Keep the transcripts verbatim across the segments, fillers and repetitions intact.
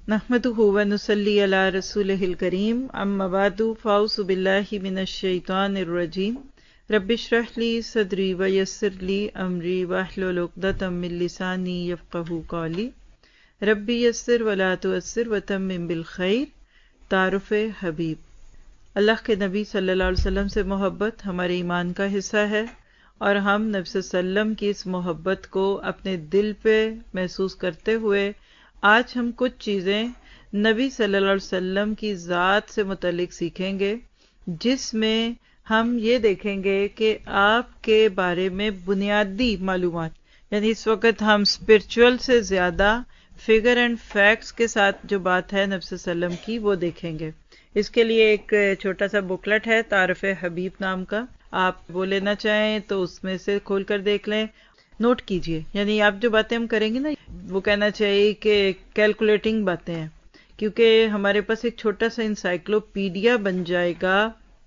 نحمدہ ونصلی علی رسولہ الکریم اما بعد فاعوذ باللہ من الشیطان الرجیم رب اشرح لی صدری ویسر لی امری واحلل عقدۃ من لسانی یفقہوا قولی رب یسر ولا تعسر وتمم بالخیر۔ تعارف حبیب۔ اللہ کے نبی صلی اللہ علیہ وسلم سے محبت ہمارے ایمان کا حصہ ہے، اور ہم نبی صلی اللہ علیہ وسلم کی اس محبت کو اپنے دل پہ محسوس کرتے ہوئے آج ہم کچھ چیزیں نبی صلی اللہ علیہ وسلم کی ذات سے متعلق سیکھیں گے، جس میں ہم یہ دیکھیں گے کہ آپ کے بارے میں بنیادی معلومات، یعنی اس وقت ہم اسپرچول سے زیادہ فگر اینڈ فیکٹس کے ساتھ جو بات ہے نبی صلی اللہ علیہ وسلم کی وہ دیکھیں گے۔ اس کے لیے ایک چھوٹا سا بکلٹ ہے تعارف حبیب نام کا، آپ وہ لینا چاہیں تو اس میں سے کھول کر دیکھ لیں، نوٹ کیجئے، یعنی آپ جو باتیں ہم کریں گے نا وہ کہنا چاہیے کہ کیلکولیٹنگ باتیں ہیں، کیونکہ ہمارے پاس ایک چھوٹا سا انسائکلوپیڈیا بن جائے گا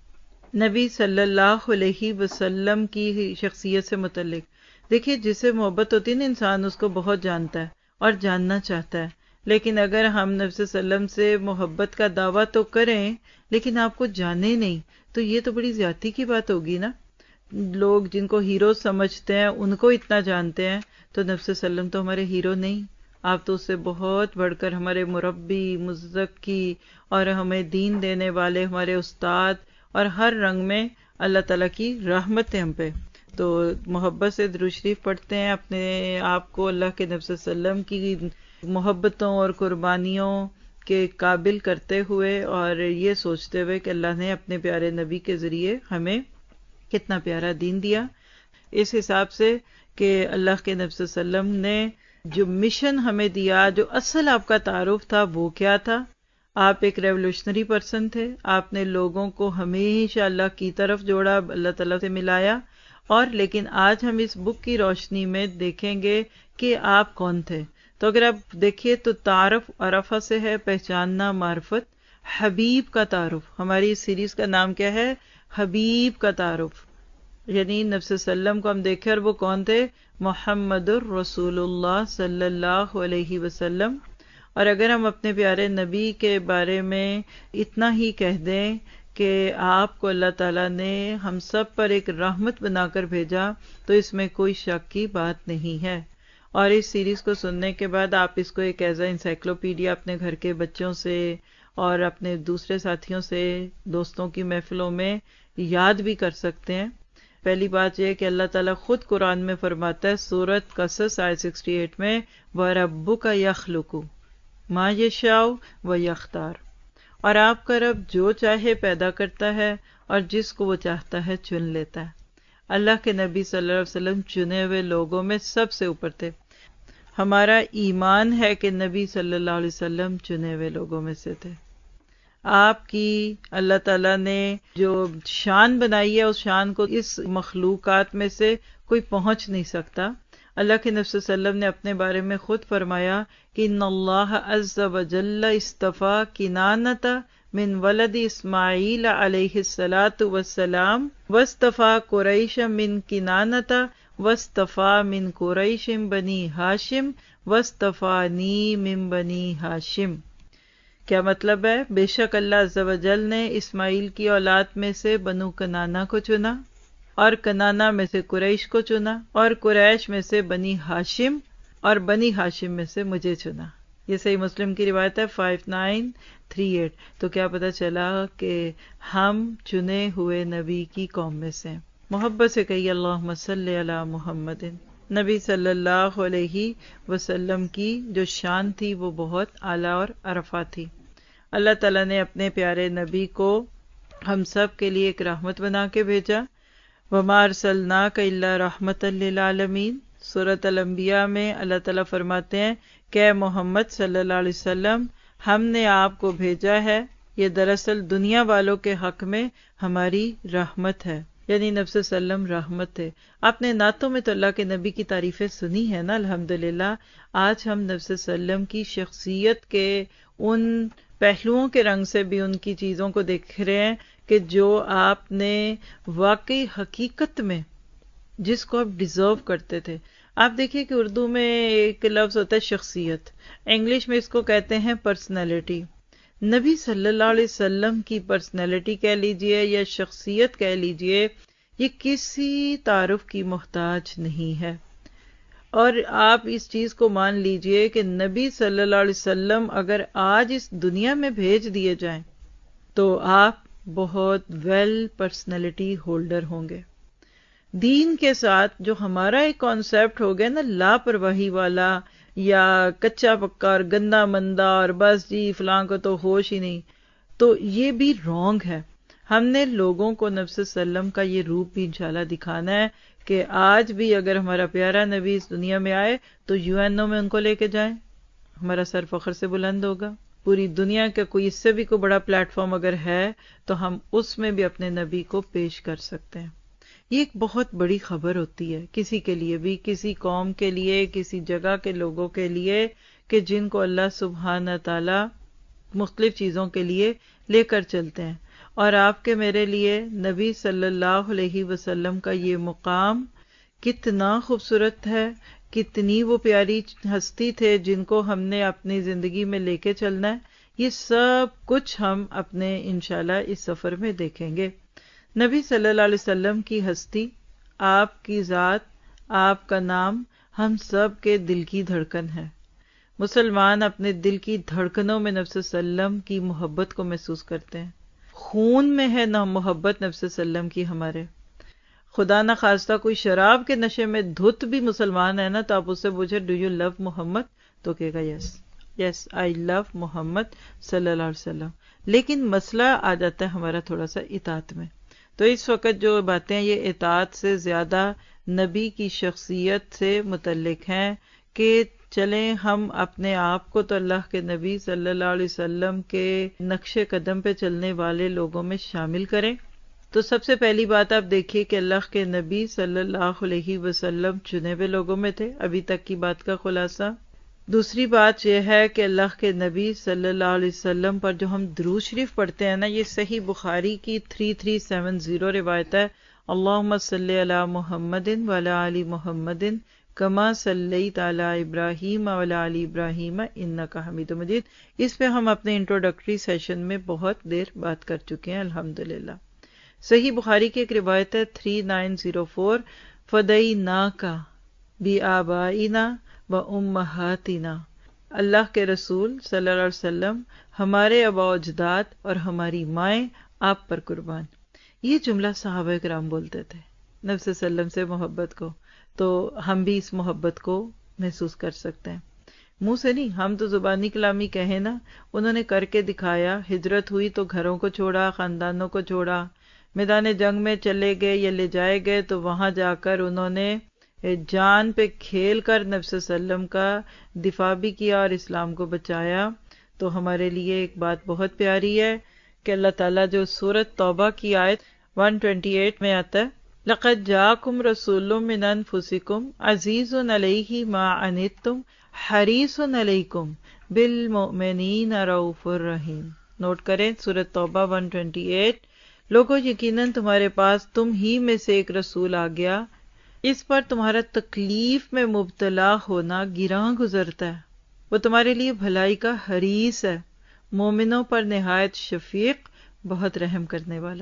نبی صلی اللہ علیہ وسلم کی شخصیت سے متعلق۔ دیکھیے، جس سے محبت ہوتی ہے نا انسان اس کو بہت جانتا ہے اور جاننا چاہتا ہے، لیکن اگر ہم نبی صلی اللہ علیہ وسلم سے محبت کا دعویٰ تو کریں لیکن آپ کو جانے نہیں تو یہ تو بڑی زیادتی کی بات ہوگی نا۔ لوگ جن کو ہیرو سمجھتے ہیں ان کو اتنا جانتے ہیں تو نبی صلی اللہ علیہ وسلم تو ہمارے ہیرو نہیں، آپ تو اس سے بہت بڑھ کر ہمارے مربی، مزکی اور ہمیں دین دینے والے ہمارے استاد، اور ہر رنگ میں اللہ تعالیٰ کی رحمت ہے ہم پہ۔ تو محبت سے درود شریف پڑھتے ہیں، اپنے آپ کو اللہ کے نبی صلی اللہ علیہ وسلم کی محبتوں اور قربانیوں کے قابل کرتے ہوئے، اور یہ سوچتے ہوئے کہ اللہ نے اپنے پیارے نبی کے ذریعے ہمیں کتنا پیارا دین دیا، اس حساب سے کہ اللہ کے نبی صلی اللہ علیہ وسلم نے جو مشن ہمیں دیا، جو اصل آپ کا تعارف تھا وہ کیا تھا؟ آپ ایک ریولوشنری پرسن تھے، آپ نے لوگوں کو ہمیشہ اللہ کی طرف جوڑا، اللہ تعالیٰ سے ملایا، اور لیکن آج ہم اس بک کی روشنی میں دیکھیں گے کہ آپ کون تھے۔ تو اگر آپ دیکھیے تو تعارف عرفہ سے ہے، پہچاننا معرفت۔ حبیب کا تعارف، ہماری اس سیریز کا نام کیا ہے؟ حبیب کا تعارف، یعنی نبی صلی اللہ علیہ وسلم کو ہم دیکھیں، اور وہ کون تھے؟ محمد الرسول اللہ صلی اللہ علیہ وسلم۔ اور اگر ہم اپنے پیارے نبی کے بارے میں اتنا ہی کہہ دیں کہ آپ کو اللہ تعالیٰ نے ہم سب پر ایک رحمت بنا کر بھیجا، تو اس میں کوئی شک کی بات نہیں ہے۔ اور اس سیریز کو سننے کے بعد آپ اس کو ایک ایز اے انسائکلوپیڈیا اپنے گھر کے بچوں سے اور اپنے دوسرے ساتھیوں سے، دوستوں کی محفلوں میں یاد بھی کر سکتے ہیں۔ پہلی بات یہ کہ اللہ تعالیٰ خود قرآن میں فرماتا ہے، سورۃ قصص آیت اڑسٹھ میں، وَرَبُّكَ يَخْلُقُ مَا يَشَاءُ وَيَخْتَارُ، اور آپ کا رب جو چاہے پیدا کرتا ہے اور جس کو وہ چاہتا ہے چن لیتا ہے۔ اللہ کے نبی صلی اللہ علیہ وسلم چنے ہوئے لوگوں میں سب سے اوپر تھے۔ ہمارا ایمان ہے کہ نبی صلی اللہ علیہ وسلم چنے ہوئے لوگوں میں سے تھے۔ آپ کی اللہ تعالیٰ نے جو شان بنائی ہے، اس شان کو اس مخلوقات میں سے کوئی پہنچ نہیں سکتا۔ اللہ کے نبی صلی اللہ علیہ وسلم نے اپنے بارے میں خود فرمایا کہ ان اللہ عز وجل اصطفیٰ کنانۃ من ولد اسماعیل علیہ الصلاۃ والسلام واصطفیٰ قریش من کنانۃ واصطفیٰ من قریش بنی ہاشم واصطفانی من بنی ہاشم۔ کیا مطلب ہے؟ بے شک اللہ عز و جل نے اسماعیل کی اولاد میں سے بنو کنانہ کو چنا، اور کنانہ میں سے قریش کو چنا، اور قریش میں سے بنی ہاشم، اور بنی ہاشم میں سے مجھے چنا۔ یہ صحیح مسلم کی روایت ہے فائیو نائن تھری ایٹ۔ تو کیا پتہ چلا کہ ہم چنے ہوئے نبی کی قوم میں سے ہیں۔ محبت سے کہیے اللہم صلی علی محمد۔ نبی صلی اللہ علیہ وسلم کی جو شان تھی وہ بہت اعلیٰ اور عرفہ تھی۔ اللہ تعالیٰ نے اپنے پیارے نبی کو ہم سب کے لیے ایک رحمت بنا کے بھیجا۔ وَمَا أَرْسَلْنَاكَ إِلَّا رَحْمَةً لِّلْعَالَمِينَ۔ سورۃ الانبیاء میں اللہ تعالیٰ فرماتے ہیں کہ اے محمد صلی اللہ علیہ وسلم، ہم نے آپ کو بھیجا ہے، یہ دراصل دنیا والوں کے حق میں ہماری رحمت ہے، یعنی نبی صلی اللہ علیہ وسلم رحمت ہے۔ آپ نے نعتوں میں تو اللہ کے نبی کی تعریفیں سنی ہے نا، الحمدللہ۔ آج ہم نبی صلی اللہ علیہ وسلم کی شخصیت کے ان پہلوؤں کے رنگ سے بھی ان کی چیزوں کو دیکھ رہے ہیں کہ جو آپ نے واقعی حقیقت میں جس کو آپ ڈیزرو کرتے تھے۔ آپ دیکھیے کہ اردو میں ایک لفظ ہوتا ہے شخصیت، انگلش میں اس کو کہتے ہیں پرسنالٹی. نبی صلی اللہ علیہ وسلم کی پرسنالٹی کہہ لیجئے یا شخصیت کہہ لیجئے، یہ کسی تعارف کی محتاج نہیں ہے. اور آپ اس چیز کو مان لیجئے کہ نبی صلی اللہ علیہ وسلم اگر آج اس دنیا میں بھیج دیے جائیں تو آپ بہت ویل پرسنالٹی ہولڈر ہوں گے. دین کے ساتھ جو ہمارا ایک کانسیپٹ ہو گیا نا لاپرواہی والا یا کچا پکا اور گندا مندا اور بس جی فلاں کو تو ہوش ہی نہیں، تو یہ بھی رانگ ہے. ہم نے لوگوں کو نبی صلی اللہ علیہ وسلم کا یہ روپ بھی انشاءاللہ دکھانا ہے کہ آج بھی اگر ہمارا پیارا نبی اس دنیا میں آئے تو یو این او میں ان کو لے کے جائیں، ہمارا سر فخر سے بلند ہوگا. پوری دنیا کا کوئی اس سے بھی کوئی بڑا پلیٹ فارم اگر ہے تو ہم اس میں بھی اپنے نبی کو پیش کر سکتے ہیں. یہ ایک بہت بڑی خبر ہوتی ہے کسی کے لیے بھی، کسی قوم کے لیے، کسی جگہ کے لوگوں کے لیے کہ جن کو اللہ سبحانہ تعالی مختلف چیزوں کے لیے لے کر چلتے ہیں. اور آپ کے میرے لیے نبی صلی اللہ علیہ وسلم کا یہ مقام کتنا خوبصورت ہے، کتنی وہ پیاری ہستی تھے جن کو ہم نے اپنی زندگی میں لے کے چلنا ہے. یہ سب کچھ ہم اپنے انشاءاللہ اس سفر میں دیکھیں گے. نبی صلی اللہ علیہ وسلم کی ہستی، آپ کی ذات، آپ کا نام ہم سب کے دل کی دھڑکن ہے. مسلمان اپنے دل کی دھڑکنوں میں نبی صلی اللہ علیہ وسلم کی محبت کو محسوس کرتے ہیں. خون میں ہے نہ محبت نبی صلی اللہ علیہ وسلم کی ہمارے. خدا نہ خواستہ کوئی شراب کے نشے میں دھت بھی مسلمان ہے نا تو آپ اس سے پوچھے ڈو یو لو محمد تو کہے گا یس یس آئی لو محمد صلی اللہ علیہ وسلم. لیکن مسئلہ آ جاتا ہے ہمارا تھوڑا سا اطاعت میں. تو اس وقت جو باتیں یہ اطاعت سے زیادہ نبی کی شخصیت سے متعلق ہیں کہ چلیں ہم اپنے آپ کو تو اللہ کے نبی صلی اللہ علیہ وسلم کے نقش قدم پہ چلنے والے لوگوں میں شامل کریں. تو سب سے پہلی بات آپ دیکھیے کہ اللہ کے نبی صلی اللہ علیہ وسلم چنے ہوئے لوگوں میں تھے، ابھی تک کی بات کا خلاصہ. دوسری بات یہ ہے کہ اللہ کے نبی صلی اللہ علیہ وسلم پر جو ہم درود شریف پڑھتے ہیں نا، یہ صحیح بخاری کی تھری تھری سیون زیرو روایت ہے، اللہم صلی علی محمد وعلی آل محمد کما صلیت علی ابراہیم وعلی آل ابراہیم انک حمید مجید. اس پہ ہم اپنے انٹروڈکٹری سیشن میں بہت دیر بات کر چکے ہیں الحمدللہ. صحیح بخاری کی ایک روایت ہے تھری نائن زیرو فور، فدیناک بآبائنا و امہاتنا. اللہ کے رسول صلی اللہ علیہ وسلم ہمارے آباء و اجداد اور ہماری مائیں آپ پر قربان. یہ جملہ صحابہ کرام بولتے تھے نبی صلی اللہ علیہ وسلم سے محبت کو، تو ہم بھی اس محبت کو محسوس کر سکتے ہیں. منہ سے نہیں، ہم تو زبانی کلامی کہیں نا، انہوں نے کر کے دکھایا. ہجرت ہوئی تو گھروں کو چھوڑا، خاندانوں کو چھوڑا، میدان جنگ میں چلے گئے یا لے جائے گئے تو وہاں جا کر انہوں نے جان پہ کھیل کر نبی صلی اللہ علیہ وسلم کا دفاع بھی کیا اور اسلام کو بچایا. تو ہمارے لیے ایک بات بہت پیاری ہے کہ اللہ تعالیٰ جو سورۃ توبہ کی آیت ایک سو اٹھائیس میں آتا ہے، لَقَدْ جَاءَكُمْ رَسُولٌ مِّنْ أَنفُسِكُمْ عَزِيزٌ عَلَيْهِ مَا عَنِتُّمْ حَرِيصٌ عَلَيْكُمْ بِالْمُؤْمِنِينَ رَءُوفٌ رَحِيمٌ. نوٹ کریں سورۃ توبہ ایک سو اٹھائیس. لوگوں یقیناً تمہارے پاس تم ہی میں سے ایک رسول آ گیا، اس پر تمہارا تکلیف میں مبتلا ہونا گراں گزرتا ہے، وہ تمہارے لیے بھلائی کا حریص ہے، مومنوں پر نہایت شفیق، بہت رحم کرنے والا.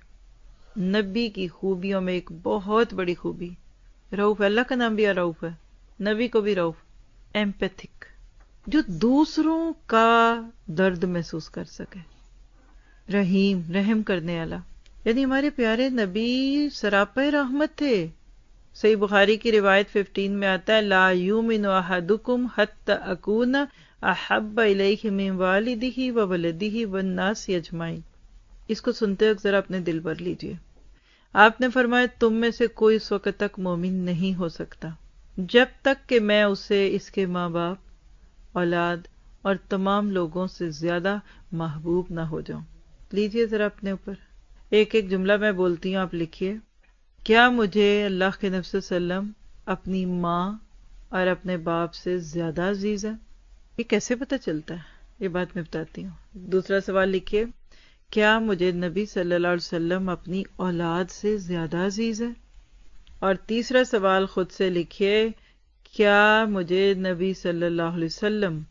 نبی کی خوبیوں میں ایک بہت بڑی خوبی رؤوف. اللہ کا نام بھی رؤوف ہے، نبی کو بھی رؤوف. ایمپیتھک، جو دوسروں کا درد محسوس کر سکے. رحیم، رحم کرنے والا. یعنی ہمارے پیارے نبی سراپے رحمت تھے. صحیح بخاری کی روایت پندرہ میں آتا ہے، لا یؤمن احدکم حتی اکون احب الیہ من والدہ وولدہ والناس اجمعین. اس کو سنتے وقت ذرا اپنے دل بھر لیجئے. آپ نے فرمایا تم میں سے کوئی اس وقت تک مومن نہیں ہو سکتا جب تک کہ میں اسے اس کے ماں باپ، اولاد اور تمام لوگوں سے زیادہ محبوب نہ ہو جاؤں. لیجئے ذرا اپنے اوپر ایک ایک جملہ میں بولتی ہوں، آپ لکھیے. کیا مجھے اللہ کے نبی صلی اللہ علیہ وسلم اپنی ماں اور اپنے باپ سے زیادہ عزیز ہے؟ یہ کیسے پتہ چلتا ہے؟ یہ بات میں بتاتی ہوں. دوسرا سوال لکھیے، کیا مجھے نبی صلی اللہ علیہ وسلم اپنی اولاد سے زیادہ عزیز ہے؟ اور تیسرا سوال خود سے لکھیے، کیا مجھے نبی صلی اللہ علیہ وسلم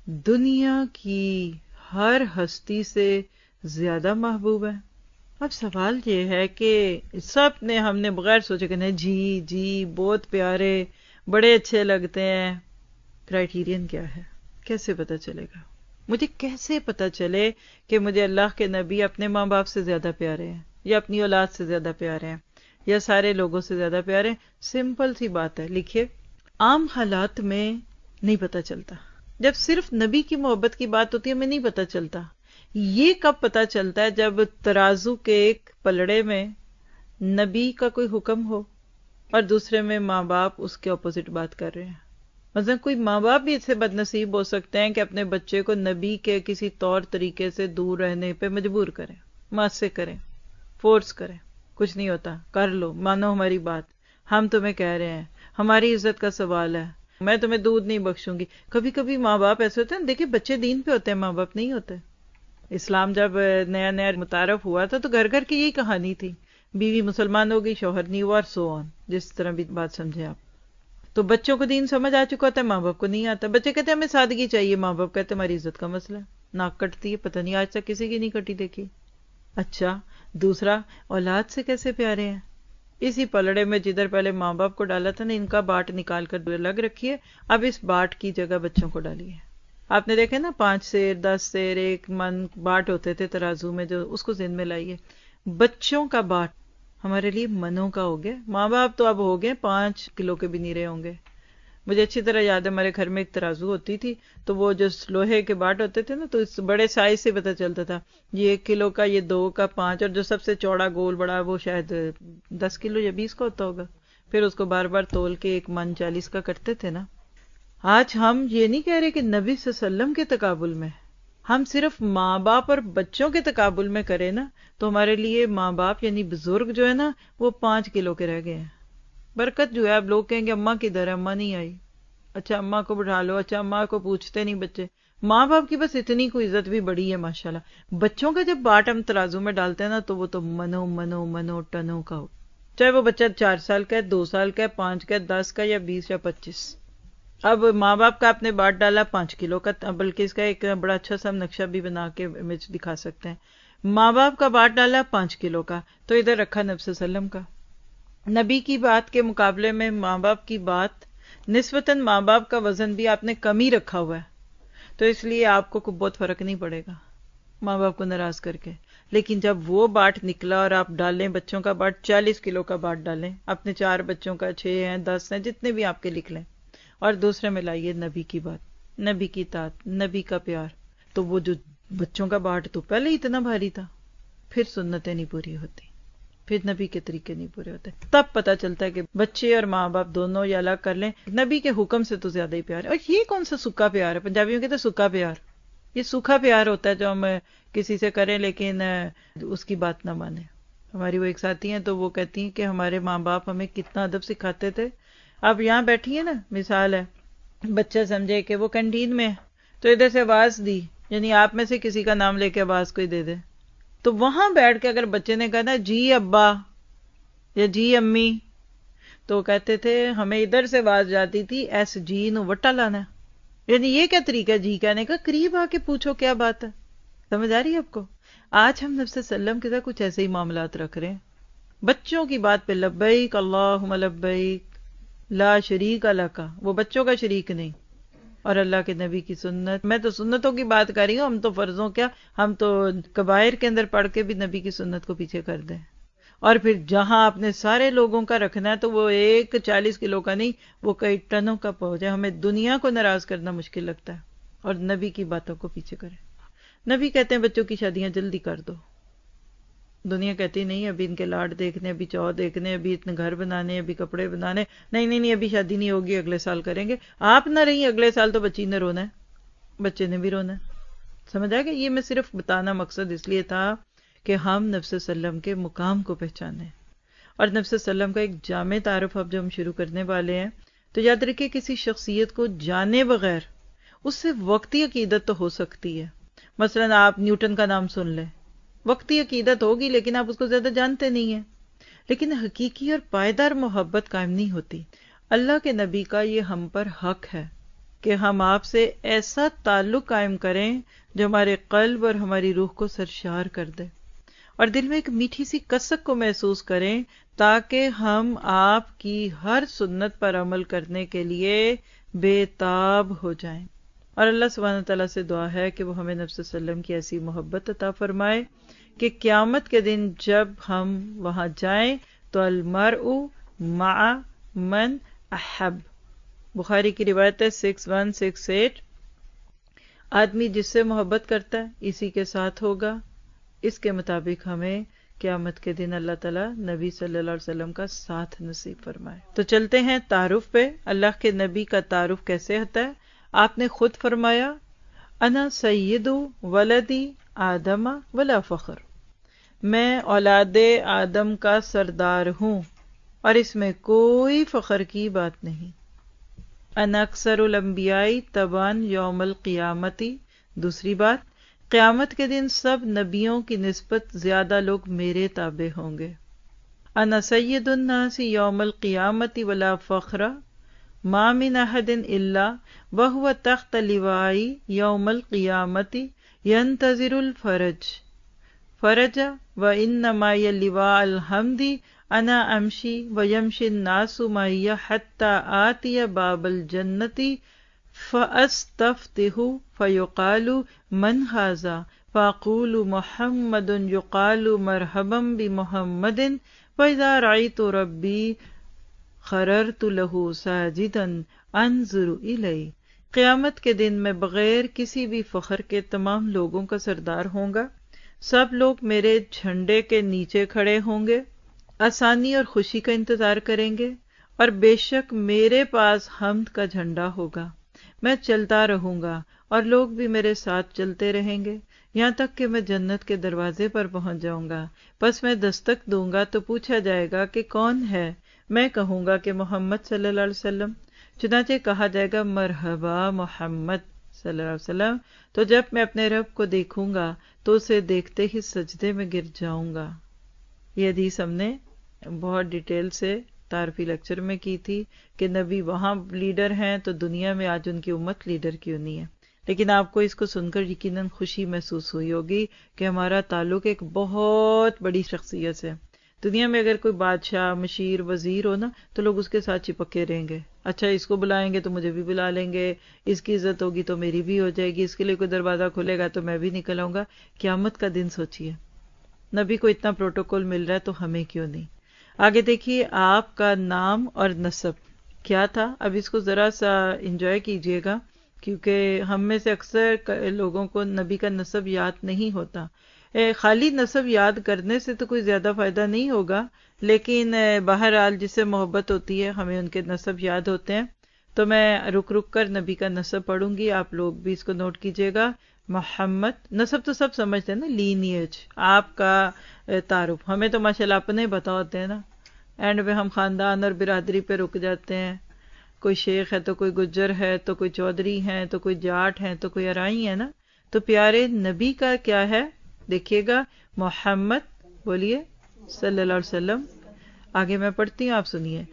دنیا کی ہر ہستی سے زیادہ محبوب ہے؟ اب سوال یہ ہے کہ سب نے ہم نے بغیر سوچے کہ نہیں جی جی بہت پیارے، بڑے اچھے لگتے ہیں. کرائیٹیرین کیا ہے؟ کیسے پتا چلے گا؟ مجھے کیسے پتا چلے کہ مجھے اللہ کے نبی اپنے ماں باپ سے زیادہ پیارے ہیں، یا اپنی اولاد سے زیادہ پیارے ہیں، یا سارے لوگوں سے زیادہ پیارے ہیں؟ سمپل سی بات ہے، لکھیے. عام حالات میں نہیں پتا چلتا. جب صرف نبی کی محبت کی بات ہوتی ہے ہمیں نہیں پتا چلتا. یہ کب پتا چلتا ہے؟ جب ترازو کے ایک پلڑے میں نبی کا کوئی حکم ہو اور دوسرے میں ماں باپ اس کے اپوزٹ بات کر رہے ہیں. مثلا کوئی ماں باپ بھی اس سے بد نصیب ہو سکتے ہیں کہ اپنے بچے کو نبی کے کسی طور طریقے سے دور رہنے پہ مجبور کریں، ماسے کریں، فورس کریں. کچھ نہیں ہوتا، کر لو، مانو ہماری بات، ہم تمہیں کہہ رہے ہیں، ہماری عزت کا سوال ہے، میں تمہیں دودھ نہیں بخشوں گی. کبھی کبھی ماں باپ ایسے ہوتے ہیں، دیکھیں بچے دین پہ ہوتے ہیں، ماں باپ نہیں ہوتے. اسلام جب نیا نیا متعارف ہوا تھا تو گھر گھر کی یہی کہانی تھی، بیوی مسلمان ہو گئی، شوہر نہیں ہوا، اور سو آن، جس طرح بھی بات سمجھے آپ. تو بچوں کو دین سمجھ آ چکا ہوتا ہے، ماں باپ کو نہیں آتا. بچے کہتے ہیں ہمیں سادگی چاہیے، ماں باپ کہتے ہیں ہماری عزت کا مسئلہ ہے، ناک کٹتی ہے، پتہ نہیں آج تک کسی کی نہیں کٹی دیکھی. اچھا دوسرا، اولاد سے کیسے پیارے ہیں؟ اسی پلڑے میں جدھر پہلے ماں باپ کو ڈالا تھا نا، ان کا باٹ نکال کر الگ رکھیے، اب اس باٹ کی جگہ بچوں کو ڈالیے. آپ نے دیکھے نا پانچ سیر، دس سیر، ایک من باٹ ہوتے تھے ترازو میں، جو اس کو ذہن میں لائیے. بچوں کا باٹ ہمارے لیے منوں کا ہو گیا. ماں باپ تو اب ہو گئے پانچ کلو کے بھی نہیں رہے ہوں گے. مجھے اچھی طرح یاد ہے ہمارے گھر میں ایک ترازو ہوتی تھی، تو وہ جو لوہے کے باٹ ہوتے تھے نا، تو اس بڑے سائز سے پتہ چلتا تھا یہ ایک کلو کا، یہ دو کا، پانچ، اور جو سب سے چوڑا گول بڑا وہ شاید دس کلو یا بیس کا ہوتا ہوگا. پھر اس کو بار بار تول کے ایک من چالیس کا کرتے تھے نا. آج ہم یہ نہیں کہہ رہے کہ نبی صلی اللہ علیہ وسلم کے تقابل میں، ہم صرف ماں باپ اور بچوں کے تقابل میں کریں نا، تو ہمارے لیے ماں باپ یعنی بزرگ جو ہے نا وہ پانچ کلو کے رہ گئے ہیں. برکت جو ہے، اب لوگ کہیں گے اماں کدھر ہے، اماں نہیں آئی. اچھا اماں کو بٹھا لو، اچھا اماں کو پوچھتے نہیں بچے. ماں باپ کی بس اتنی کوئی عزت بھی بڑی ہے ماشاءاللہ. بچوں کا جب باٹ ہم ترازو میں ڈالتے ہیں نا، تو وہ تو منو منو منو ٹنوں کا ہو، چاہے وہ بچہ چار سال کا ہے، دو سال کا ہے، پانچ کا ہے، دس کا، یا بیس یا پچیس. اب ماں باپ کا اپنے باٹ ڈالا پانچ کلو کا، بلکہ اس کا ایک بڑا اچھا سا نقشہ بھی بنا کے امیج دکھا سکتے ہیں. ماں باپ کا باٹ ڈالا پانچ کلو کا، تو ادھر رکھا نبی صلی اللہ علیہ وسلم کا. نبی کی بات کے مقابلے میں ماں باپ کی بات نسبتاً ماں باپ کا وزن بھی آپ نے کم ہی رکھا ہوا ہے، تو اس لیے آپ کو بہت فرق نہیں پڑے گا ماں باپ کو ناراض کر کے. لیکن جب وہ باٹ نکلا اور آپ ڈالیں بچوں کا باٹ، چالیس کلو کا باٹ ڈالیں، اپنے چار بچوں کا، چھ ہیں، دس ہیں، جتنے بھی آپ کے لکھ لیں، اور دوسرے میں لائیے نبی کی بات، نبی کی اطاعت، نبی کا پیار، تو وہ جو بچوں کا باٹ تو پہلے ہی اتنا بھاری تھا، پھر سنتیں نہیں پوری ہوتی، پھر نبی کے طریقے نہیں پورے ہوتے. تب پتا چلتا ہے کہ بچے اور ماں باپ دونوں یا الگ کر لیں، نبی کے حکم سے تو زیادہ ہی پیار ہے. اور یہ کون سا سکا پیار ہے؟ پنجابیوں کے تو سکا پیار، یہ سوکھا پیار ہوتا ہے جو ہم کسی سے کریں لیکن اس کی بات نہ مانیں. ہماری وہ ایک ساتھی ہیں تو وہ کہتی ہیں کہ ہمارے ماں باپ ہمیں کتنا ادب سکھاتے تھے. اب یہاں بیٹھی ہے نا، مثال ہے، بچہ سمجھے کہ وہ کینٹین میں ہے، تو ادھر سے آواز دی، یعنی آپ میں سے کسی کا نام لے کے آواز کوئی دے دے، تو وہاں بیٹھ کے اگر بچے نے کہا نا جی ابا یا جی امی، تو کہتے تھے ہمیں ادھر سے آواز جاتی تھی ایس جی نو وٹا لانا. یعنی یہ کیا طریقہ ہے جی کہنے کا؟ قریب آ کے پوچھو کیا بات ہے. سمجھ آ رہی ہے آپ کو؟ آج ہم نبی صلی اللہ علیہ وسلم کے ساتھ کچھ ایسے ہی معاملات رکھ رہے ہیں. بچوں کی بات پہ لبیک اللہم لبیک لا شریک لک، وہ بچوں کا شریک نہیں. اور اللہ کے نبی کی سنت، میں تو سنتوں کی بات کر رہی ہوں، ہم تو فرضوں کیا، ہم تو کبائر کے اندر پڑھ کے بھی نبی کی سنت کو پیچھے کر دیں. اور پھر جہاں آپ نے سارے لوگوں کا رکھنا ہے تو وہ ایک چالیس کلو کا نہیں، وہ کئی ٹنوں کا پہنچے. ہمیں دنیا کو ناراض کرنا مشکل لگتا ہے اور نبی کی باتوں کو پیچھے کریں. نبی کہتے ہیں بچوں کی شادیاں جلدی کر دو. دنیا کہتی نہیں ابھی ان کے لاڈ دیکھنے، ابھی چو دیکھنے، ابھی اتنے گھر بنانے، ابھی کپڑے بنانے، نہیں نہیں نہیں ابھی شادی نہیں ہوگی، اگلے سال کریں گے. آپ نہ رہی اگلے سال تو بچی نے رونا ہے، بچے نے بھی رونا ہے. سمجھ آئے گا؟ یہ میں صرف بتانا مقصد اس لیے تھا کہ ہم نبی صلی اللہ علیہ وسلم کے مقام کو پہچانیں. اور نبی صلی اللہ علیہ وسلم کا ایک جامع تعارف اب جو ہم شروع کرنے والے ہیں، تو یاد رکھیے کسی شخصیت کو جانے بغیر اس سے وقتی عقیدت تو ہو سکتی ہے. مثلا آپ نیوٹن کا نام سن لیں، وقتی عقیدت ہوگی لیکن آپ اس کو زیادہ جانتے نہیں ہیں، لیکن حقیقی اور پائیدار محبت قائم نہیں ہوتی. اللہ کے نبی کا یہ ہم پر حق ہے کہ ہم آپ سے ایسا تعلق قائم کریں جو ہمارے قلب اور ہماری روح کو سرشار کر دے، اور دل میں ایک میٹھی سی کسک کو محسوس کریں، تاکہ ہم آپ کی ہر سنت پر عمل کرنے کے لیے بے تاب ہو جائیں۔ اور اللہ سبحانہ تعالیٰ سے دعا ہے کہ وہ ہمیں نبی صلی اللہ علیہ وسلم کی ایسی محبت عطا فرمائے کہ قیامت کے دن جب ہم وہاں جائیں تو المرء مع من احب، بخاری کی روایت ہے سکس ون سکس ایٹ، آدمی جس سے محبت کرتا ہے اسی کے ساتھ ہوگا۔ اس کے مطابق ہمیں قیامت کے دن اللہ تعالیٰ نبی صلی اللہ علیہ وسلم کا ساتھ نصیب فرمائے۔ تو چلتے ہیں تعارف پہ، اللہ کے نبی کا تعارف کیسے ہوتا ہے؟ آپ نے خود فرمایا انا سید ولدی آدم ولا فخر، میں اولاد آدم کا سردار ہوں اور اس میں کوئی فخر کی بات نہیں۔ انا اکثر الانبیاء تبعا یوم القیامتی، دوسری بات قیامت کے دن سب نبیوں کی نسبت زیادہ لوگ میرے تابع ہوں گے۔ انا سید الناس یوم القیامت ولا فخر ما من احد الا وهو تحت لوائی یوم القیامت ينتظر الفرج فرج وانما لواء الحمد انا امشی ویمشی الناس معی حتی آتی باب الجنت فاستفتح فیقال من ھذا فاقول محمد یقال مرحبا بمحمد فاذا رأیت ربی خررت له ساجدا انظر الیہ۔ قیامت کے دن میں بغیر کسی بھی فخر کے تمام لوگوں کا سردار ہوں گا، سب لوگ میرے جھنڈے کے نیچے کھڑے ہوں گے، آسانی اور خوشی کا انتظار کریں گے، اور بے شک میرے پاس حمد کا جھنڈا ہوگا، میں چلتا رہوں گا اور لوگ بھی میرے ساتھ چلتے رہیں گے یہاں تک کہ میں جنت کے دروازے پر پہنچ جاؤں گا۔ بس میں دستک دوں گا تو پوچھا جائے گا کہ کون ہے، میں کہوں گا کہ محمد صلی اللہ علیہ وسلم، چنانچہ کہا جائے گا مرحبا محمد صلی اللہ علیہ وسلم، تو جب میں اپنے رب کو دیکھوں گا تو اسے دیکھتے ہی سجدے میں گر جاؤں گا۔ یہ حدیث ہم نے بہت ڈیٹیل سے تعارفی لیکچر میں کی تھی کہ نبی وہاں لیڈر ہیں تو دنیا میں آج ان کی امت لیڈر کیوں نہیں ہے۔ لیکن آپ کو اس کو سن کر یقیناً خوشی محسوس ہوئی ہوگی کہ ہمارا تعلق ایک بہت بڑی شخصیت سے۔ دنیا میں اگر کوئی بادشاہ، مشیر، وزیر ہو نا تو لوگ اس کے ساتھ چپکے رہیں گے، اچھا اس کو بلائیں گے تو مجھے بھی بلا لیں گے، اس کی عزت ہوگی تو میری بھی ہو جائے گی، اس کے لیے کوئی دروازہ کھلے گا تو میں بھی نکل آؤں گا۔ قیامت کا دن سوچیے، نبی کو اتنا پروٹوکول مل رہا ہے تو ہمیں کیوں نہیں؟ آگے دیکھیے آپ کا نام اور نسب کیا تھا۔ اب اس کو ذرا سا انجوائے کیجئے گا، کیونکہ ہم میں سے اکثر لوگوں کو نبی کا نسب یاد نہیں ہوتا۔ خالی نسب یاد کرنے سے تو کوئی زیادہ فائدہ نہیں ہوگا، لیکن بہرحال جس سے محبت ہوتی ہے ہمیں ان کے نسب یاد ہوتے ہیں۔ تو میں رک رک کر نبی کا نسب پڑھوں گی، آپ لوگ بھی اس کو نوٹ کیجئے گا۔ محمد، نسب تو سب سمجھتے ہیں نا، لینیج، آپ کا تعارف، ہمیں تو ماشاءاللہ اپنے بتا ہوتے ہیں نا، اینڈ میں ہم خاندان اور برادری پہ رک جاتے ہیں، کوئی شیخ ہے تو کوئی گجر ہے تو کوئی چودھری ہے تو کوئی جاٹ ہے تو کوئی ارائی ہے نا۔ تو پیارے نبی کا کیا ہے دیکھیے گا، محمد بولیے صلی اللہ علیہ وسلم۔ آگے میں پڑھتی ہوں، آپ سنیے۔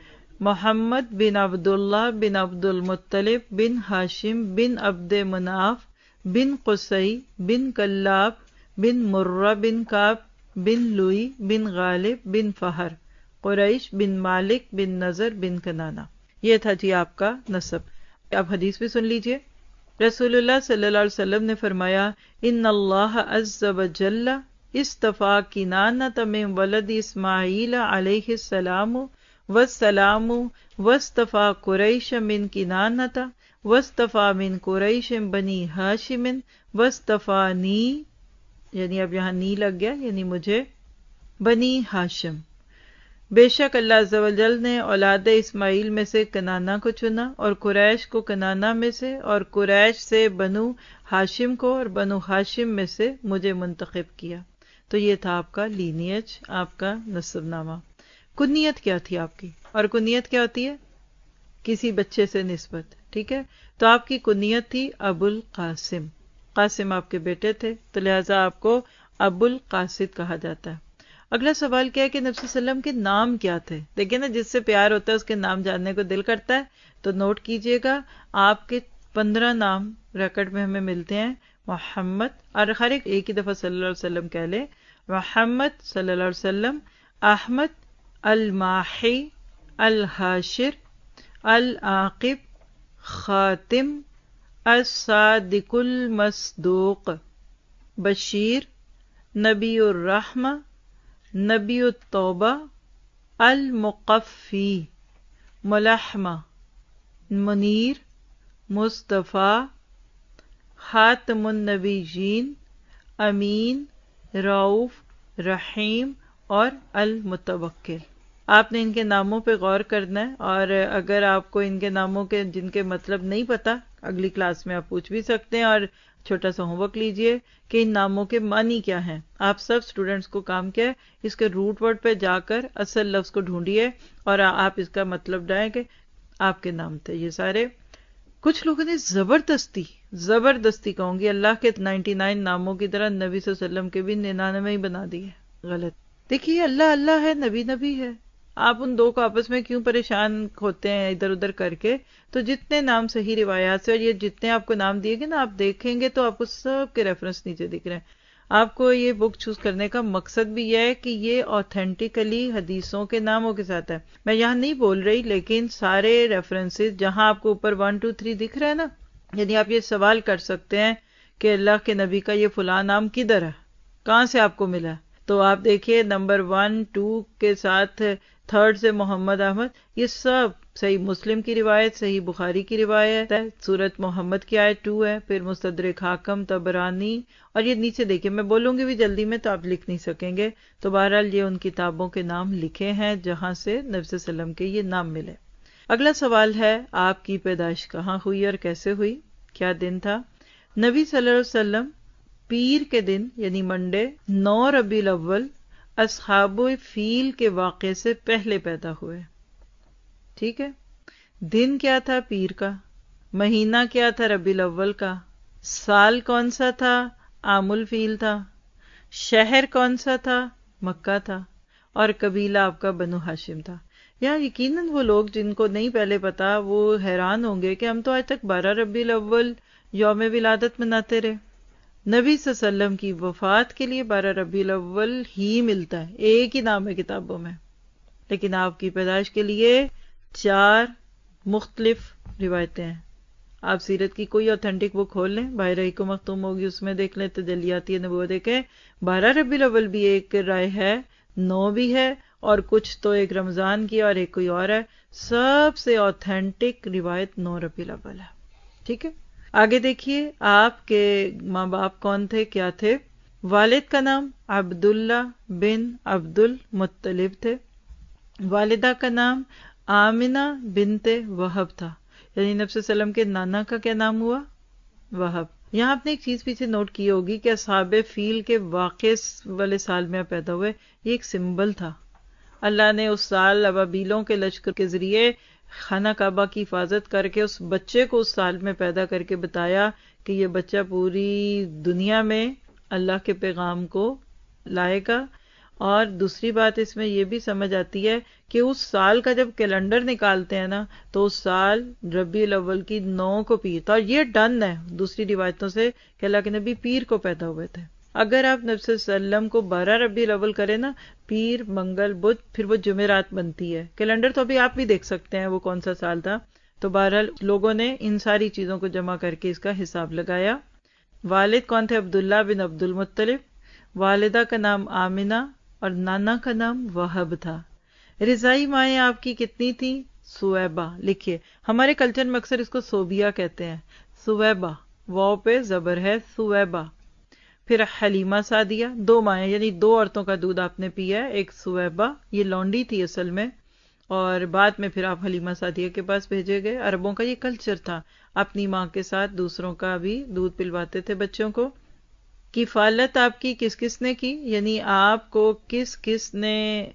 محمد بن عبداللہ بن عبد المطلب بن ہاشم بن عبد مناف بن قصی بن کلاب بن مرہ بن کعب بن لوئی بن غالب بن فہر قریش بن مالک بن نضر بن کنانہ۔ یہ تھا جی آپ کا نسب۔ اب حدیث بھی سن لیجئے۔ رسول اللہ صلی اللہ علیہ وسلم نے فرمایا، ان اللہ عز وجل اصطفیٰ کنانۃ من ولد اسماعیل علیہ السلام والسلام واصطفیٰ قریش من کنانۃ واصطفیٰ من قریش بنی ہاشم واصطفانی، یعنی اب یہاں نی لگ گیا، یعنی مجھے، بنی ہاشم۔ بے شک اللہ عز و جل نے اولاد اسماعیل میں سے کنانہ کو چنا اور قریش کو کنانہ میں سے، اور قریش سے بنو ہاشم کو، اور بنو ہاشم میں سے مجھے منتخب کیا۔ تو یہ تھا آپ کا لینیج، آپ کا نسب نامہ۔ کنیت کیا تھی آپ کی؟ اور کنیت کیا ہوتی ہے؟ کسی بچے سے نسبت، ٹھیک ہے؟ تو آپ کی کنیت تھی ابو القاسم، قاسم آپ کے بیٹے تھے تو لہٰذا آپ کو ابو القاسد کہا جاتا ہے۔ اگلا سوال کیا ہے کہ نبی صلی اللہ علیہ وسلم کے نام کیا تھے؟ دیکھیں نا، جس سے پیار ہوتا ہے اس کے نام جاننے کو دل کرتا ہے، تو نوٹ کیجئے گا آپ کے پندرہ نام ریکارڈ میں ہمیں ملتے ہیں۔ محمد، اور ہر ایک ایک ہی دفعہ صلی اللہ علیہ وسلم کہہ لیں، محمد صلی اللہ علیہ وسلم، احمد، الماحی، الحاشر، العاقب، خاتم، الصادق المصدوق، بشیر، نبی الرحمہ، نبی التوبہ، المقفی، ملحمہ، منیر، مصطفیٰ، خاتم النبیین، امین، رؤوف، رحیم اور المتوکل۔ آپ نے ان کے ناموں پہ غور کرنا ہے، اور اگر آپ کو ان کے ناموں کے جن کے مطلب نہیں پتا، اگلی کلاس میں آپ پوچھ بھی سکتے ہیں، اور چھوٹا سا ہوم ورک لیجئے کہ ان ناموں کے معنی کیا ہیں۔ آپ سب اسٹوڈنٹس کو کام کیا ہے، اس کے روٹ ورڈ پہ جا کر اصل لفظ کو ڈھونڈیے اور آپ اس کا مطلب ڈالیں کہ آپ کے نام تھے یہ سارے۔ کچھ لوگوں نے زبردستی زبردستی کہوں گی اللہ کے نائنٹی نائن ناموں کی طرح نبی صلی اللہ علیہ وسلم کے بھی ننانوے ہی بنا دیے۔ غلط۔ دیکھیے، اللہ اللہ ہے، نبی نبی ہے، آپ ان دو کو آپس میں کیوں پریشان ہوتے ہیں ادھر ادھر کر کے؟ تو جتنے نام صحیح روایات سے، اور یہ جتنے آپ کو نام دیے گے نا، آپ دیکھیں گے تو آپ کو سب کے ریفرنس نیچے دکھ رہے ہیں۔ آپ کو یہ بک چوز کرنے کا مقصد بھی یہ ہے کہ یہ آتھینٹیکلی حدیثوں کے ناموں کے ساتھ ہے۔ میں یہاں نہیں بول رہی، لیکن سارے ریفرنسز جہاں آپ کو اوپر ون ٹو تھری دکھ رہے ہیں نا، یعنی آپ یہ سوال کر سکتے ہیں کہ اللہ کے نبی کا یہ فلاں نام کدھر ہے، کہاں سے آپ کو ملا؟ تو آپ دیکھیے نمبر ون ٹو کے ساتھ تھرڈ سے محمد احمد، یہ سب صحیح مسلم کی روایت، صحیح بخاری کی روایت ہے، سورت محمد کی آیت ٹو ہے، پھر مستدرک حاکم، طبرانی، اور یہ نیچے دیکھیے، میں بولوں گی بھی جلدی میں تو آپ لکھ نہیں سکیں گے، تو بہرحال یہ ان کتابوں کے نام لکھے ہیں جہاں سے نبی صلی اللہ علیہ وسلم کے یہ نام ملے۔ اگلا سوال ہے، آپ کی پیدائش کہاں ہوئی اور کیسے ہوئی، کیا دن تھا؟ نبی صلی اللہ علیہ وسلم پیر کے دن یعنی منڈے نو ربیع الاول اصحاب فیل کے واقعے سے پہلے پیدا ہوئے۔ ٹھیک ہے، دن کیا تھا پیر کا، مہینہ کیا تھا ربیع الاول کا، سال کون سا تھا، عام الفیل تھا، شہر کون سا تھا، مکہ تھا، اور قبیلہ آپ کا بنو ہاشم تھا۔ یہاں یقیناً وہ لوگ جن کو نہیں پہلے پتا وہ حیران ہوں گے کہ ہم تو آج تک بارہ ربیع الاول یوم ولادت مناتے رہے، نبی صلی اللہ علیہ وسلم کی وفات کے لیے بارہ ربیع الاول ہی ملتا ہے، ایک ہی نام ہے کتابوں میں، لیکن آپ کی پیدائش کے لیے چار مختلف روایتیں ہیں۔ آپ سیرت کی کوئی اوتھینٹک بک کھول لیں، باہر کو مختوم ہوگی، اس میں دیکھ لیں، تجلیات نبوت دیکھیں، بارہ ربیع الاول بھی ایک رائے ہے، نو بھی ہے، اور کچھ تو ایک رمضان کی اور ایک کوئی اور ہے، سب سے اوتھینٹک روایت نو ربیع الاول ہے۔ ٹھیک ہے، آگے دیکھیے، آپ کے ماں باپ کون تھے، کیا تھے؟ والد کا نام عبداللہ بن عبد المطلب تھے، والدہ کا نام آمنہ بنت وہب تھا، یعنی نبی صلی اللہ علیہ وسلم کے نانا کا کیا نام ہوا؟ وہب۔ یہاں آپ نے ایک چیز پیچھے نوٹ کی ہوگی کہ اصحاب فیل کے واقعے والے سال میں آپ پیدا ہوئے، یہ ایک سمبل تھا۔ اللہ نے اس سال ابابیلوں کے لشکر کے ذریعے خانہ کعبہ کی حفاظت کر کے اس بچے کو اس سال میں پیدا کر کے بتایا کہ یہ بچہ پوری دنیا میں اللہ کے پیغام کو لائے گا۔ اور دوسری بات اس میں یہ بھی سمجھ آتی ہے کہ اس سال کا جب کیلنڈر نکالتے ہیں نا، تو اس سال ربیع الاول کی نو کو پیر تھا، اور یہ ڈن ہے دوسری روایتوں سے کہ اللہ کے نبی پیر کو پیدا ہوئے تھے۔ اگر آپ نبی صلی اللہ علیہ وسلم کو بارہ ربیع الاول کریں نا، پیر، منگل، بدھ، پھر وہ جمعرات بنتی ہے، کیلنڈر تو ابھی آپ بھی دیکھ سکتے ہیں وہ کون سا سال تھا۔ تو بہرحال لوگوں نے ان ساری چیزوں کو جمع کر کے اس کا حساب لگایا۔ والد کون تھے؟ عبداللہ بن عبد المطلب، والدہ کا نام آمنہ، اور نانا کا نام وہب تھا۔ رضائی مائیں آپ کی کتنی تھی؟ سویبہ۔ لکھیے، ہمارے کلچر میں اکثر اس کو صوبیہ کہتے ہیں، سویبہ، واو پہ زبر ہے، سویبہ۔ پھر حلیمہ سعدیہ، دو مائیں یعنی دو عورتوں کا دودھ آپ نے پیا ہے، ایک سویبہ، یہ لونڈی تھی اصل میں، اور بعد میں پھر آپ حلیمہ سعدیہ کے پاس بھیجے گئے۔ عربوں کا یہ کلچر تھا، اپنی ماں کے ساتھ دوسروں کا بھی دودھ پلواتے تھے بچوں کو۔ کفالت آپ کی کس کس نے کی، یعنی آپ کو کس کس نے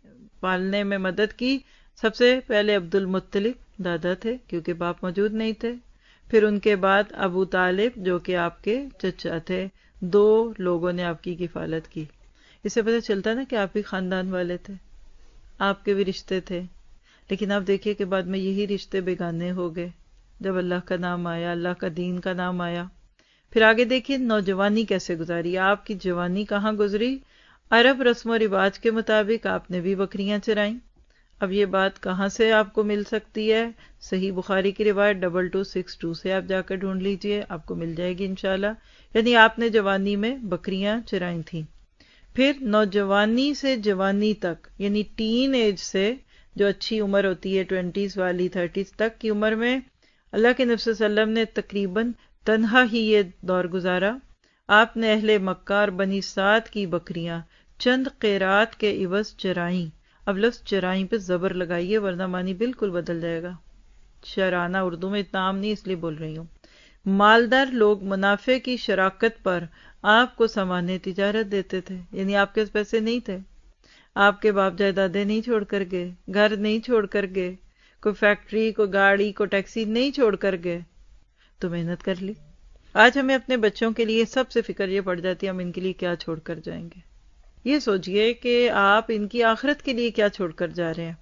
پالنے میں مدد کی؟ سب سے پہلے عبد المطلب دادا تھے کیونکہ باپ موجود نہیں تھے، پھر ان کے بعد ابو طالب جو کہ آپ کے چچا تھے، دو لوگوں نے آپ کی کفالت کی۔ اس سے پتہ چلتا نا کہ آپ بھی خاندان والے تھے، آپ کے بھی رشتے تھے، لیکن آپ دیکھیے کہ بعد میں یہی رشتے بیگانے ہو گئے جب اللہ کا نام آیا، اللہ کا دین کا نام آیا۔ پھر آگے دیکھیے نوجوانی کیسے گزاری، آپ کی جوانی کہاں گزری؟ عرب رسم و رواج کے مطابق آپ نے بھی بکریاں چرائیں۔ اب یہ بات کہاں سے آپ کو مل سکتی ہے؟ صحیح بخاری کی روایت ڈبل ٹو سکس ٹو سے آپ جا کر ڈھونڈ لیجئے، آپ کو مل جائے گی انشاءاللہ۔ یعنی آپ نے جوانی میں بکریاں چرائیں تھیں۔ پھر نوجوانی سے جوانی تک، یعنی ٹین ایج سے جو اچھی عمر ہوتی ہے ٹوینٹیز والی تھرٹیز تک کی عمر میں، اللہ کے نبی صلی اللہ علیہ وسلم نے تقریباً تنہا ہی یہ دور گزارا۔ آپ نے اہل مکہ اور بنی سعد کی بکریاں چند قیرات کے عوض چرائیں۔ اب لفظ چرائیں پہ زبر لگائیے ورنہ معنی بالکل بدل جائے گا۔ شرانہ اردو میں اتنا عام نہیں اس لیے بول رہی ہوں۔ مالدار لوگ منافع کی شراکت پر آپ کو سامان تجارت دیتے تھے، یعنی آپ کے پیسے نہیں تھے، آپ کے باپ جائیدادیں نہیں چھوڑ کر گئے، گھر نہیں چھوڑ کر گئے، کوئی فیکٹری، کوئی گاڑی، کوئی ٹیکسی نہیں چھوڑ کر گئے، تو محنت کر لی۔ آج ہمیں اپنے بچوں کے لیے سب سے فکر یہ پڑ جاتی ہے ہم ان کے لیے کیا چھوڑ کر جائیں گے۔ یہ سوچئے کہ آپ ان کی آخرت کے لیے کیا چھوڑ کر جا رہے ہیں۔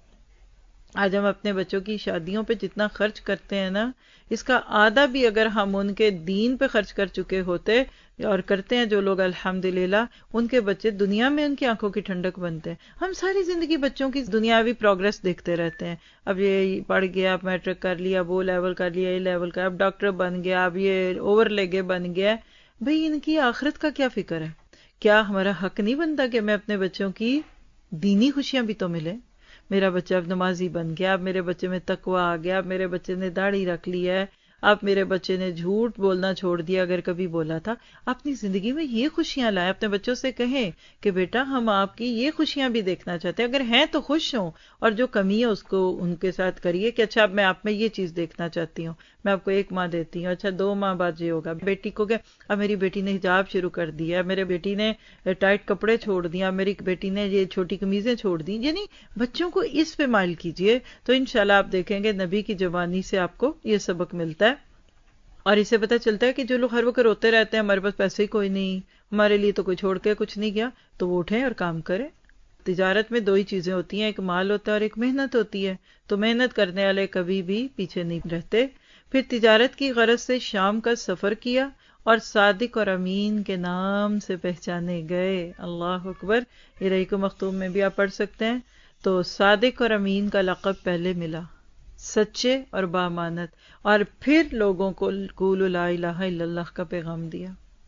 آج ہم اپنے بچوں کی شادیوں پہ جتنا خرچ کرتے ہیں نا، اس کا آدھا بھی اگر ہم ان کے دین پہ خرچ کر چکے ہوتے اور کرتے ہیں جو لوگ الحمدللہ، ان کے بچے دنیا میں ان کی آنکھوں کی ٹھنڈک بنتے ہیں۔ ہم ساری زندگی بچوں کی دنیاوی پروگرس دیکھتے رہتے ہیں، اب یہ پڑھ گیا، اب میٹرک کر لیا، اب وہ لیول کر لیا، یہ لیول کر، اب ڈاکٹر بن گیا، اب یہ اوور لیگے بن گیا۔ بھئی ان کی آخرت کا کیا فکر ہے؟ کیا ہمارا حق نہیں بنتا کہ میں اپنے بچوں کی دینی خوشیاں بھی تو ملے؟ میرا بچہ اب نمازی بن گیا، اب میرے بچے میں تقوی آ گیا، اب میرے بچے نے داڑھی رکھ لی ہے، اب میرے بچے نے جھوٹ بولنا چھوڑ دیا اگر کبھی بولا تھا۔ اپنی زندگی میں یہ خوشیاں لائیں، اپنے بچوں سے کہیں کہ بیٹا ہم آپ کی یہ خوشیاں بھی دیکھنا چاہتے ہیں، اگر ہیں تو خوش ہوں، اور جو کمی ہے اس کو ان کے ساتھ کریے کہ اچھا اب میں آپ میں یہ چیز دیکھنا چاہتی ہوں، میں آپ کو ایک ماہ دیتی ہوں، اچھا دو ماہ بعد یہ ہوگا۔ بیٹی کو کہ اب میری بیٹی نے حجاب شروع کر دیا، میرے بیٹی نے ٹائٹ کپڑے چھوڑ دیا، میری بیٹی نے یہ چھوٹی قمیضیں چھوڑ دی، یعنی بچوں کو اس پہ مائل کیجئے تو انشاءاللہ آپ دیکھیں گے نبی کی جوانی سے آپ کو یہ سبق ملتا ہے۔ اور اسے پتہ چلتا ہے کہ جو لوگ ہر وقت روتے رہتے ہیں ہمارے پاس پیسے ہی کوئی نہیں، ہمارے لیے تو کوئی چھوڑ کے کچھ نہیں گیا، تو وہ اٹھیں اور کام کریں۔ تجارت میں دو ہی چیزیں ہوتی ہیں، ایک مال ہوتا ہے اور ایک محنت ہوتی ہے، تو محنت کرنے والے کبھی بھی پیچھے نہیں رہتے۔ پھر تجارت کی غرض سے شام کا سفر کیا اور صادق اور امین کے نام سے پہچانے گئے۔ اللہ اکبر، یہ رحیق مختوم میں بھی آپ پڑھ سکتے ہیں۔ تو صادق اور امین کا لقب پہلے ملا، سچے اور بامانت، اور پھر لوگوں کو قولوا لا الہ الا اللہ کا پیغام دیا۔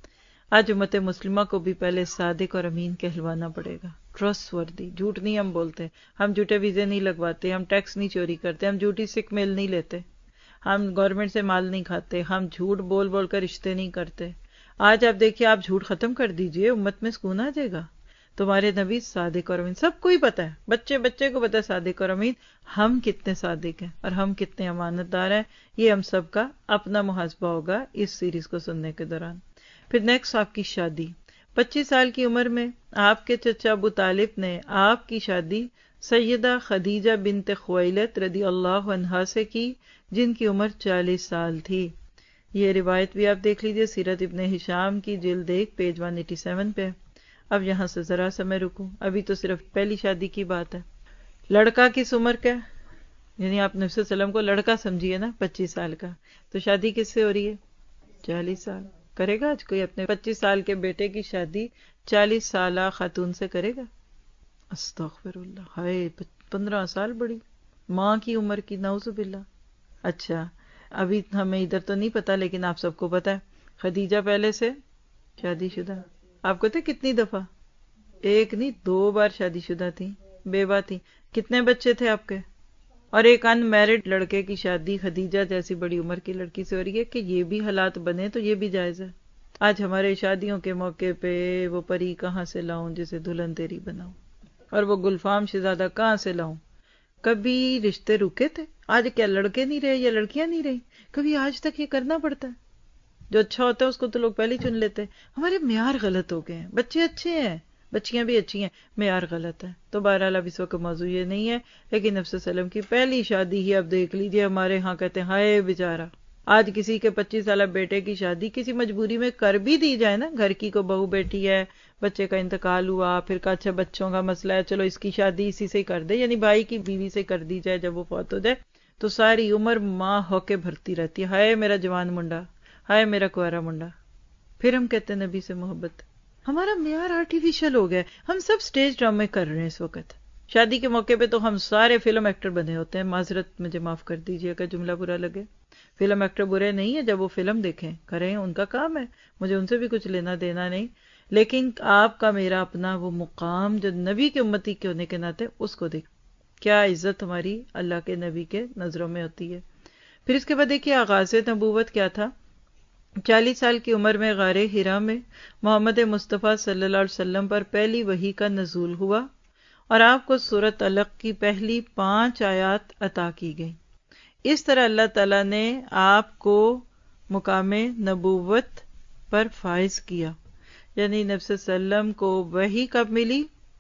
آج امت مسلمہ کو بھی پہلے صادق اور امین کہلوانا پڑے گا، ٹرسٹ وردی۔ جھوٹ نہیں ہم بولتے، ہم جھوٹے ویزے نہیں لگواتے، ہم ٹیکس نہیں چوری کرتے، ہم جھوٹی سکھ میل نہیں لیتے، ہم گورنمنٹ سے مال نہیں کھاتے، ہم جھوٹ بول بول کر رشتے نہیں کرتے۔ آج آپ دیکھیے، آپ جھوٹ ختم کر دیجئے، امت میں سکون آ جائے گا۔ تمہارے نبی صادق اور امین، سب کو ہی پتہ ہے، بچے بچے کو پتہ ہے صادق اور امین۔ ہم کتنے صادق ہیں اور ہم کتنے امانت دار ہیں، یہ ہم سب کا اپنا محاسبہ ہوگا اس سیریز کو سننے کے دوران۔ پھر نیکسٹ آپ کی شادی۔ پچیس سال کی عمر میں آپ کے چچا ابو طالب نے آپ کی شادی سیدہ خدیجہ بنت خویلد رضی اللہ عنہا سے کی، جن کی عمر چالیس سال تھی۔ یہ روایت بھی آپ دیکھ لیجئے سیرت ابن ہشام کی جلد ایک پیج ایک سو ساٹھ پہ۔ اب یہاں سے ذرا سا میں رکوں، ابھی تو صرف پہلی شادی کی بات ہے۔ لڑکا کس عمر کا، یعنی آپ نبی صلی اللہ علیہ وسلم کو لڑکا سمجھیے نا، پچیس سال کا، تو شادی کس سے ہو رہی ہے؟ چالیس سال۔ کرے گا آج کوئی اپنے پچیس سال کے بیٹے کی شادی چالیس سالہ خاتون سے کرے گا؟ استغفر اللہ، ہائے پندرہ سال بڑی ماں کی عمر کی، نعوذ باللہ۔ اچھا ابھی ہمیں ادھر تو نہیں پتا، لیکن آپ سب کو پتا ہے خدیجہ پہلے سے شادی شدہ۔ آپ کو تھے کتنی دفعہ؟ ایک نہیں، دو بار شادی شدہ تھی، بیوہ تھی۔ کتنے بچے تھے آپ کے؟ اور ایک ان میرڈ لڑکے کی شادی خدیجہ جیسی بڑی عمر کی لڑکی سے ہو رہی ہے کہ یہ بھی حالات بنے تو یہ بھی جائز ہے۔ آج ہمارے شادیوں کے موقع پہ وہ پری کہاں سے لاؤں جسے دلہن تیری بناؤں، اور وہ گلفام شہزادہ کہاں سے لاؤں۔ کبھی رشتے رکے تھے؟ آج کیا لڑکے نہیں رہے یا لڑکیاں نہیں رہی؟ کبھی آج تک یہ کرنا پڑتا ہے؟ جو اچھا ہوتا ہے اس کو تو لوگ پہلے ہی چن لیتے ہیں۔ ہمارے معیار غلط ہو گئے ہیں، بچے اچھے ہیں، بچیاں بھی اچھی ہیں، معیار غلط ہے۔ تو بہرحال اب اس وقت موضوع یہ نہیں ہے، لیکن نبی صلی اللہ علیہ وسلم کی پہلی شادی ہی اب دیکھ لیجئے، ہمارے ہاں کہتے ہیں ہائے بیچارہ، آج کسی کے پچیس سالہ بیٹے کی شادی کسی مجبوری میں کر بھی دی جائے نا، گھر کی کو بہو بیٹی ہے، بچے کا انتقال ہوا، پھر کہا اچھا بچوں کا مسئلہ ہے، چلو اس کی شادی اسی سے کر دے، یعنی بھائی کی بیوی سے کر دی جائے جب وہ فوت ہو جائے، تو ساری عمر ماں ہو کے بھرتی رہتی ہے، ہائے میرا جوان منڈا، ہائے میرا کوارا منڈا. پھر ہم کہتے ہیں نبی سے محبت. ہمارا معیار آرٹیفیشل ہو گیا ہے، ہم سب سٹیج ڈرامے کر رہے ہیں اس وقت. شادی کے موقع پہ تو ہم سارے فلم ایکٹر بنے ہوتے ہیں، معذرت مجھے معاف کر دیجیے اگر جملہ برا لگے. فلم ایکٹر برے نہیں ہے، جب وہ فلم دیکھیں کریں، ان کا کام ہے، مجھے ان سے بھی کچھ لینا دینا نہیں، لیکن آپ کا میرا اپنا وہ مقام جو نبی کی امتی کے ہونے کے ناطے اس کو دیکھ، کیا عزت ہماری اللہ کے نبی کے نظروں میں ہوتی ہے. پھر اس کے بعد دیکھیے آغاز نبوت کیا تھا. چالیس سال کی عمر میں غار حرا میں محمد مصطفیٰ صلی اللہ علیہ وسلم پر پہلی وحی کا نزول ہوا اور آپ کو سورۃ علق کی پہلی پانچ آیات عطا کی گئی. اس طرح اللہ تعالیٰ نے آپ کو مقام نبوت پر فائز کیا. یعنی نبی صلی اللہ علیہ وسلم کو وحی کب ملی؟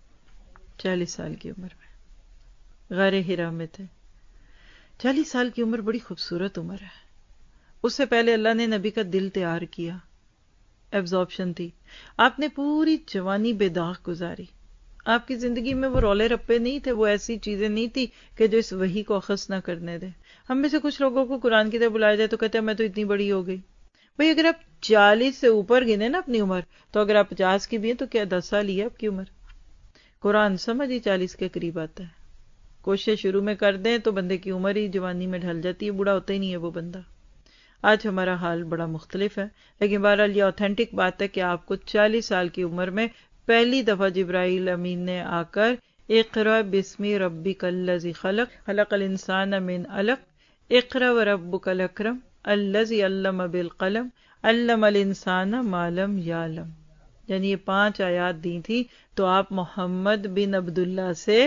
چالیس سال کی عمر میں، غار حرا میں تھے. چالیس سال کی عمر بڑی خوبصورت عمر ہے. اس سے پہلے اللہ نے نبی کا دل تیار کیا، ایبزارپشن تھی. آپ نے پوری جوانی بے داغ گزاری. آپ کی زندگی میں وہ رولے رپے نہیں تھے، وہ ایسی چیزیں نہیں تھی کہ جو اس وحی کو اخذ نہ کرنے دے. ہم میں سے کچھ لوگوں کو قرآن کی طرف بلایا جائے تو کہتے ہیں میں تو اتنی بڑی ہو گئی. بھئی اگر آپ چالیس سے اوپر گنے نا اپنی عمر، تو اگر آپ پچاس کی بھی ہیں تو کیا دس سال ہی ہے آپ کی عمر. قرآن سمجھ ہی چالیس کے قریب آتا ہے. کوشش شروع میں کر دیں تو بندے کی عمر ہی جوانی میں ڈھل جاتی ہے، بوڑھا ہوتا ہی نہیں ہے وہ بندہ. آج ہمارا حال بڑا مختلف ہے، لیکن بہرحال یہ اوتھینٹک بات ہے کہ آپ کو چالیس سال کی عمر میں پہلی دفعہ جبرائیل امین نے آ کر اقرأ بسم ربک الذی خلق خلق الانسان من علق اقرأ وربک الاکرم الذی علم بالقلم علم الانسان ما لم یعلم، یعنی یہ پانچ آیات دی تھی تو آپ محمد بن عبداللہ سے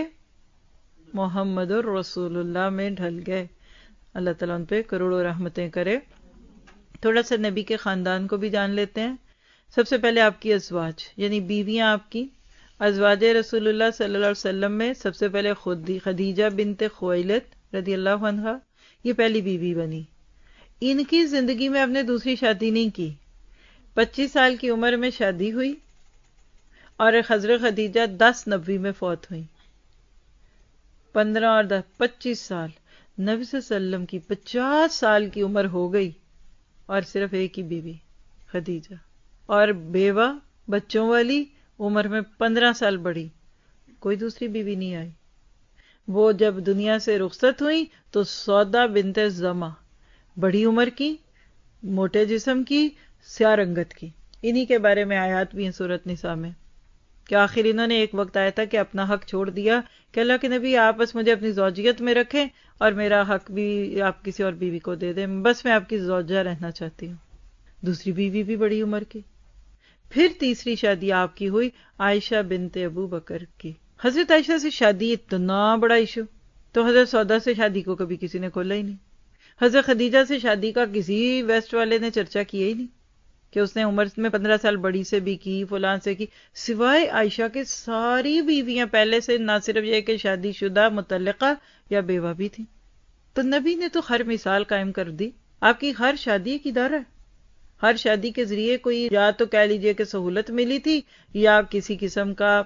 محمد الرسول اللہ میں ڈھل گئے. اللہ تعالیٰ ان پہ کروڑوں رحمتیں کرے. تھوڑا سا نبی کے خاندان کو بھی جان لیتے ہیں. سب سے پہلے آپ کی ازواج یعنی بیویاں، آپ کی ازواج رسول اللہ صلی اللہ علیہ وسلم میں سب سے پہلے خود خدیجہ بنت خویلد رضی اللہ عنہا، یہ پہلی بیوی بنی. ان کی زندگی میں آپ نے دوسری شادی نہیں کی. پچیس سال کی عمر میں شادی ہوئی اور حضرت خدیجہ دس نبوی میں فوت ہوئی. پندرہ اور دس پچیس سال، نبی صلی اللہ علیہ وسلم کی پچاس سال کی عمر ہو گئی اور صرف ایک ہی بیوی خدیجہ، اور بیوہ بچوں والی عمر میں پندرہ سال بڑی، کوئی دوسری بیوی نہیں آئی. وہ جب دنیا سے رخصت ہوئی تو سودا بنت زمع، بڑی عمر کی، موٹے جسم کی، سیاہ رنگت کی. انہی کے بارے میں آیات بھی ہیں سورۃ نساء میں کہ آخر انہوں نے ایک وقت آیا تھا کہ اپنا حق چھوڑ دیا کہ اللہ کے نبی آپ بس مجھے اپنی زوجیت میں رکھیں اور میرا حق بھی آپ کسی اور بیوی کو دے دیں، بس میں آپ کی زوجہ رہنا چاہتی ہوں. دوسری بیوی بھی بڑی عمر کی. پھر تیسری شادی آپ کی ہوئی عائشہ بنت ابو بکر کی. حضرت عائشہ سے شادی اتنا بڑا ایشو تو حضرت سودا سے شادی کو کبھی کسی نے کھولا ہی نہیں. حضرت خدیجہ سے شادی کا کسی ویسٹ والے نے چرچا کیا ہی نہیں کہ اس نے عمر میں پندرہ سال بڑی سے بھی کی، فلان سے کی. سوائے عائشہ کے ساری بیویاں پہلے سے نہ صرف یہ کہ شادی شدہ، مطلقہ یا بیوہ بھی تھی. تو نبی نے تو ہر مثال قائم کر دی. آپ کی ہر شادی ایک ادارہ ہے. ہر شادی کے ذریعے کوئی یا تو کہہ لیجئے کہ سہولت ملی تھی یا کسی قسم کا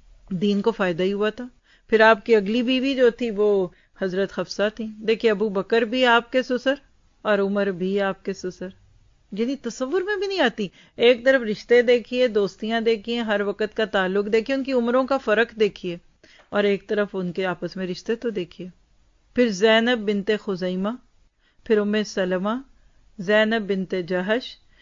دین کو فائدہ ہی ہوا تھا. پھر آپ کی اگلی بیوی جو تھی وہ حضرت حفصہ تھی. دیکھیے ابو بکر بھی آپ کے سسر اور عمر بھی آپ کے سسر، یعنی تصور میں بھی نہیں آتی. ایک طرف رشتے دیکھیے، دوستیاں دیکھیے، ہر وقت کا تعلق دیکھیے، ان کی عمروں کا فرق دیکھیے، اور ایک طرف ان کے آپس میں رشتے تو دیکھیے. پھر زینب بنت خزیمہ، پھر ام سلمہ، زینب بنت جہش،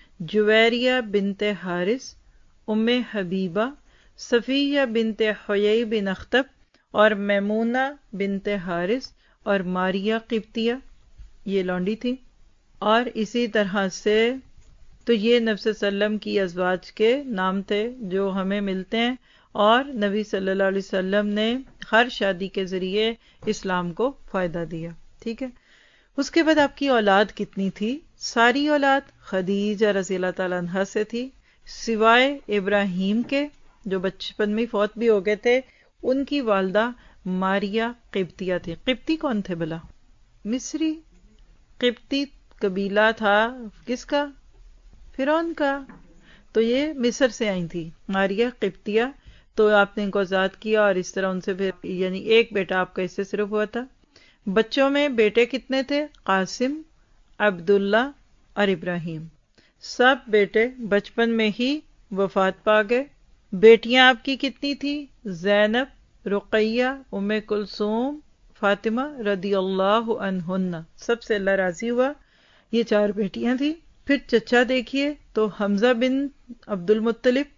جویریہ بنت حارث، ام حبیبہ، صفیہ بنت حیی بن اخطب اور میمونہ بنت حارث اور ماریہ قبطیہ، یہ لونڈی تھی. اور اسی طرح سے تو یہ نبی صلی اللہ علیہ وسلم کی ازواج کے نام تھے جو ہمیں ملتے ہیں، اور نبی صلی اللہ علیہ وسلم نے ہر شادی کے ذریعے اسلام کو فائدہ دیا. ٹھیک ہے. اس کے بعد آپ کی اولاد کتنی تھی؟ ساری اولاد خدیجہ رضی اللہ تعالیٰ عنہا سے تھی، سوائے ابراہیم کے جو بچپن میں فوت بھی ہو گئے تھے. ان کی والدہ ماریہ قبطیہ تھی. قبطی کون تھے بلا؟ مصری. قبطی قبیلہ تھا کس کا؟ فرعون کا. تو یہ مصر سے آئی تھی ماریہ قبطیہ. تو آپ نے ان کو آزاد کیا اور اس طرح ان سے پھر یعنی ایک بیٹا آپ کا اس سے صرف ہوا تھا. بچوں میں بیٹے کتنے تھے؟ قاسم، عبداللہ اور ابراہیم. سب بیٹے بچپن میں ہی وفات پا گئے. بیٹیاں آپ کی کتنی تھی؟ زینب، رقیہ، ام کلثوم، فاطمہ رضی اللہ عنہن، سب سے اللہ راضی ہوا. یہ چار بیٹیاں تھیں. پھر چچا دیکھیے تو حمزہ بن عبد المطلب،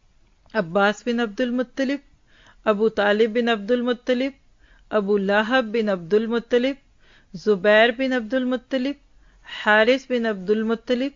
عباس بن عبد المطلب، ابو طالب بن عبد المطلب، ابو لہب بن عبد المطلب، زبیر بن عبد المطلب، حارث بن عبد المطلب،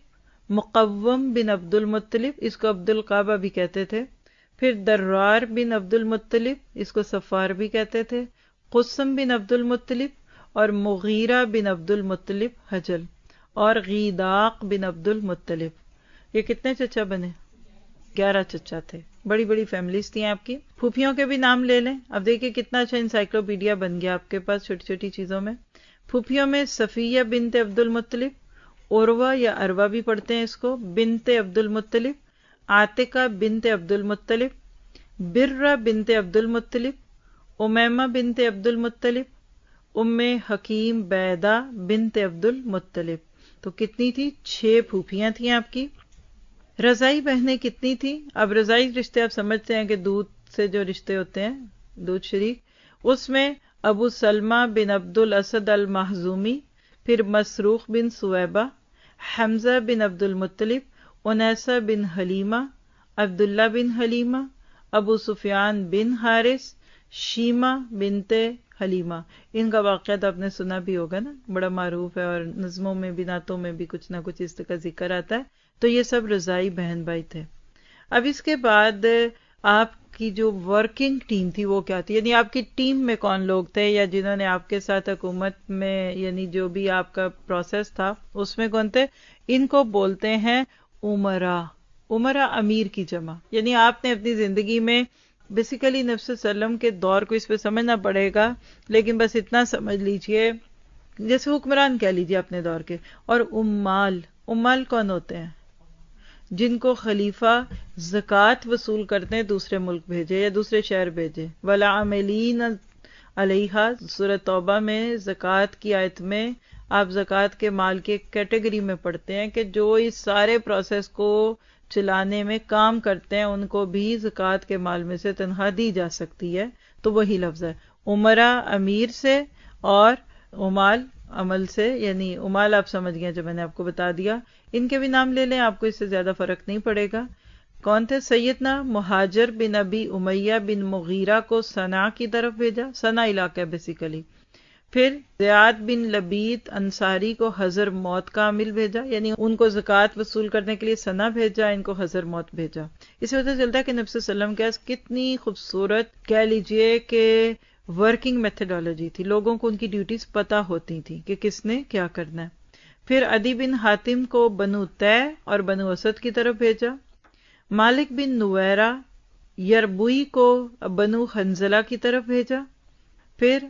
مقوم بن عبد المطلب، اس کو عبد القعبہ بھی کہتے تھے. پھر درار بن عبد المطلب، اس کو صفار بھی کہتے تھے، قسم بن عبد المطلب اور مغیرہ بن عبد المطلب حجل، اور غیداق بن عبد المطلب. یہ کتنے چچا بنے؟ گیارہ چچا تھے. بڑی بڑی فیملیز تھیں آپ کی. پھوپھیوں کے بھی نام لے لیں. اب دیکھیں کتنا اچھا انسائکلوپیڈیا بن گیا آپ کے پاس چھوٹی چھوٹی چیزوں میں. پھوپھیوں میں صفیہ بنت عبد المطلب، عروہ یا عروہ بھی پڑھتے ہیں اس کو، بنت عبد المطلب، عاتقہ بنت عبد المطلب، برہ بنت عبد المطلب، امیمہ بنت عبد المطلب، ام حکیم بیدہ بنت عبد المطلب. تو کتنی تھی؟ چھ پھوپھیاں تھیں آپ کی. رضائی بہنیں کتنی تھیں؟ اب رضائی رشتے آپ سمجھتے ہیں کہ دودھ سے جو رشتے ہوتے ہیں، دودھ شریک. اس میں ابو سلمہ بن عبد الاسد المخزومی، پھر مسروق بن سویبہ، حمزہ بن عبد المطلب، انیسہ بن حلیمہ، عبداللہ بن حلیمہ، ابو سفیان بن حارث، شیمہ بنت حلیمہ. ان کا واقعہ تو آپ نے سنا بھی ہوگا نا، بڑا معروف ہے اور نظموں میں بھی نعتوں میں بھی کچھ نہ کچھ اس کا ذکر آتا ہے. تو یہ سب رضائی بہن بھائی تھے. اب اس کے بعد آپ کی جو ورکنگ ٹیم تھی وہ کیا تھی؟ یعنی آپ کی ٹیم میں کون لوگ تھے یا جنہوں نے آپ کے ساتھ حکومت میں یعنی جو بھی آپ کا پروسیس تھا اس میں کون تھے؟ ان کو بولتے ہیں امرا. امرا امیر کی جمع. یعنی آپ نے اپنی زندگی میں بیسیکلی نبی صلی اللہ علیہ وسلم کے دور کو اس پہ سمجھنا پڑے گا، لیکن بس اتنا سمجھ لیجئے جیسے حکمران کہہ لیجئے اپنے دور کے. اور امال، امال کون ہوتے ہیں؟ جن کو خلیفہ زکوٰۃ وصول کرتے ہیں دوسرے ملک بھیجے یا دوسرے شہر بھیجے. وَالْعَامِلِينَ عَلَيْهَا، سورۃ توبہ میں زکوٰۃ کی آیت میں آپ زکوٰۃ کے مال کی ایک کیٹیگری میں پڑھتے ہیں کہ جو اس سارے پروسیس کو چلانے میں کام کرتے ہیں ان کو بھی زکوٰۃ کے مال میں سے تنخواہ دی جا سکتی ہے. تو وہی لفظ ہے امرا امیر سے اور امال عمل سے. یعنی امال آپ سمجھ گئے جو میں نے آپ کو بتا دیا. ان کے بھی نام لے لیں، آپ کو اس سے زیادہ فرق نہیں پڑے گا. کون تھے؟ سیدنا مہاجر بن ابی امیہ بن مغیرہ کو صنعاء کی طرف بھیجا، صنعاء علاقہ ہے بیسیکلی. پھر زیاد بن لبید انصاری کو حضر موت کا عامل بھیجا، یعنی ان کو زکوٰۃ وصول کرنے کے لیے صنعاء بھیجا، ان کو حضر موت بھیجا. اس سے پتہ چلتا ہے کہ نبی صلی اللہ علیہ وسلم کے پاس کتنی خوبصورت کہہ لیجئے کہ ورکنگ میتھڈالوجی تھی. لوگوں کو ان کی ڈیوٹیز پتہ ہوتی تھی کہ کس نے کیا کرنا ہے. پھر عدی بن حاتم کو بنو طے اور بنو اسد کی طرف بھیجا. مالک بن نویرہ یربوئی کو بنو حنظلہ کی طرف بھیجا. پھر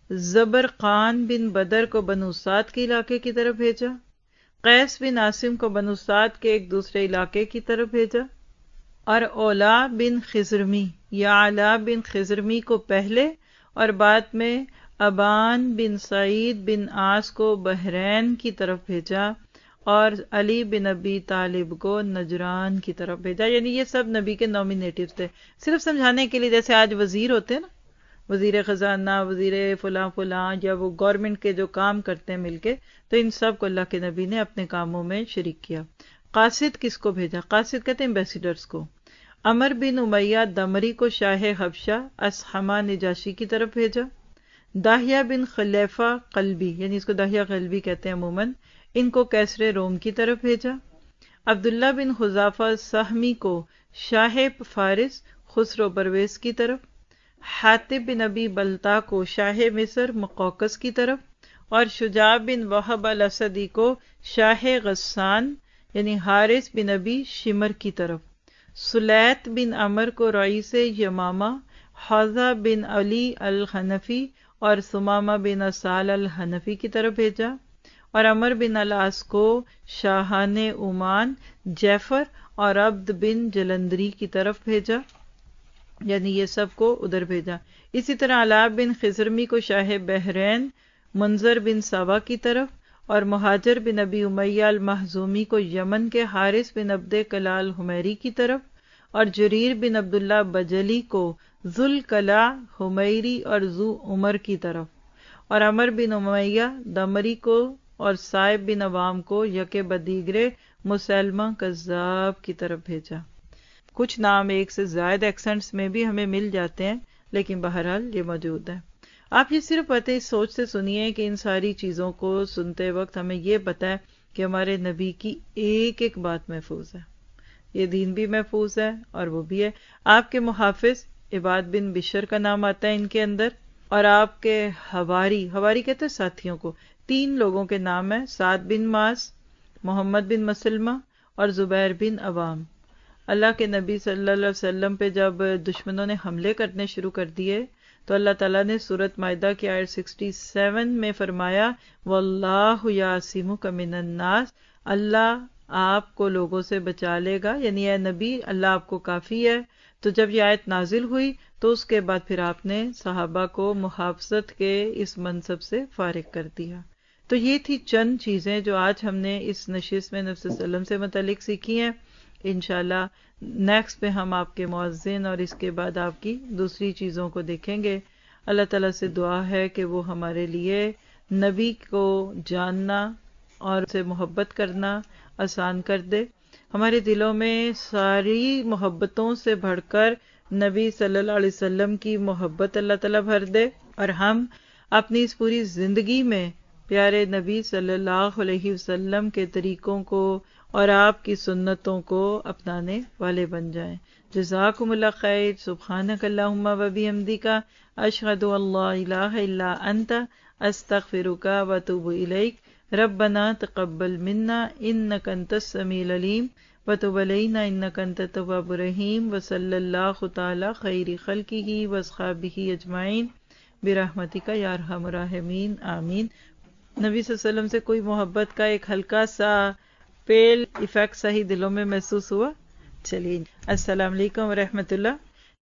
زبرقان بن بدر کو بنو سعد کے علاقے کی طرف بھیجا. قیس بن عاصم کو بنو سعد کے ایک دوسرے علاقے کی طرف بھیجا. اور اولا بن خزرمی یا علا بن خزرمی کو پہلے اور بعد میں ابان بن سعید بن عاص کو بحرین کی طرف بھیجا، اور علی بن ابی طالب کو نجران کی طرف بھیجا. یعنی یہ سب نبی کے نومینیٹو تھے. صرف سمجھانے کے لیے، جیسے آج وزیر ہوتے ہیں نا، وزیر خزانہ، وزیر فلاں فلاں، یا وہ گورنمنٹ کے جو کام کرتے ہیں مل کے، تو ان سب کو اللہ کے نبی نے اپنے کاموں میں شریک کیا. قاصد کس کو بھیجا؟ قاصد کہتے ہیں ایمبیسیڈرز کو. عمر بن امیہ دمری کو شاہ حبشہ اصحمہ نجاشی کی طرف بھیجا. داہیہ بن خلیفہ قلبی، یعنی اس کو داہیہ قلبی کہتے ہیں عموماً، ان کو کیسر روم کی طرف بھیجا. عبداللہ بن حذافہ سہمی کو شاہ فارس خسرو پرویز کی طرف. حاتب بن ابی بلتا کو شاہ مصر مقوقس کی طرف، اور شجاع بن وہب الاسدی کو شاہ غسان یعنی حارث بن ابی شمر کی طرف. سلیت بن عمر کو رئیس یمامہ حوضہ بن علی الحنفی اور ثمامہ بن اسال الحنفی کی طرف بھیجا. اور عمر بن العاص کو شاہان عمان جعفر اور عبد بن جلندری کی طرف بھیجا، یعنی یہ سب کو ادھر بھیجا۔ اسی طرح علاء بن خزرمی کو شاہ بحرین منظر بن سوا کی طرف، اور مہاجر بن ابی امیہ المحزومی کو یمن کے حارث بن عبد کلال حمیری کی طرف، اور جریر بن عبداللہ بجلی کو ذوالکلاء حمیری اور ذو عمر کی طرف، اور عمر بن امیہ دمری کو اور صائب بن عوام کو یک بدیگرے مسلمہ کذاب کی طرف بھیجا۔ کچھ نام ایک سے زائد ایکسنٹس میں بھی ہمیں مل جاتے ہیں، لیکن بہرحال یہ موجود ہے۔ آپ یہ صرف پتہ اس سوچ سے سنیے کہ ان ساری چیزوں کو سنتے وقت ہمیں یہ پتہ ہے کہ ہمارے نبی کی ایک ایک بات محفوظ ہے، یہ دین بھی محفوظ ہے اور وہ بھی ہے۔ آپ کے محافظ عباد بن بشر کا نام آتا ہے ان کے اندر، اور آپ کے حواری، حواری کہتے ہیں ساتھیوں کو، تین لوگوں کے نام ہیں، سعد بن معاذ، محمد بن مسلمہ اور زبیر بن عوام۔ اللہ کے نبی صلی اللہ علیہ وسلم پہ جب دشمنوں نے حملے کرنے شروع کر دیے تو اللہ تعالیٰ نے سورۃ مائدہ کی آیت سکسٹی سیون میں فرمایا واللہ یعصمک من الناس، اللہ آپ کو لوگوں سے بچا لے گا، یعنی اے نبی اللہ آپ کو کافی ہے۔ تو جب یہ آیت نازل ہوئی تو اس کے بعد پھر آپ نے صحابہ کو محافظت کے اس منصب سے فارغ کر دیا۔ تو یہ تھی چند چیزیں جو آج ہم نے اس نشست میں نبی صلی اللہ علیہ وسلم سے متعلق سیکھی ہیں۔ انشاءاللہ نیکسٹ پہ ہم آپ کے مؤذن اور اس کے بعد آپ کی دوسری چیزوں کو دیکھیں گے۔ اللہ تعالیٰ سے دعا ہے کہ وہ ہمارے لیے نبی کو جاننا اور اسے محبت کرنا آسان کر دے، ہمارے دلوں میں ساری محبتوں سے بڑھ کر نبی صلی اللہ علیہ وسلم کی محبت اللہ تعالیٰ بھر دے، اور ہم اپنی اس پوری زندگی میں پیارے نبی صلی اللہ علیہ وسلم کے طریقوں کو اور آپ کی سنتوں کو اپنانے والے بن جائیں۔ جزاکم اللہ خیر، سبحانک اللہم و بحمدک، اشہد ان لا الہ الا انت، استغفرک و اتوب الیک۔ ربنا تقبل منا انک انت السمیع العلیم وتب علینا انک انت التواب الرحیم، وصلی اللہ تعالی خیر خلقہ واصحابہ اجمعین برحمتک یا ارحم الراحمین، آمین۔ نبی صلی اللہ علیہ وسلم سے کوئی محبت کا ایک ہلکا سا پیل ایفیکٹ صحیح دلوں میں محسوس ہوا؟ چلیے، السلام علیکم ورحمۃ اللہ۔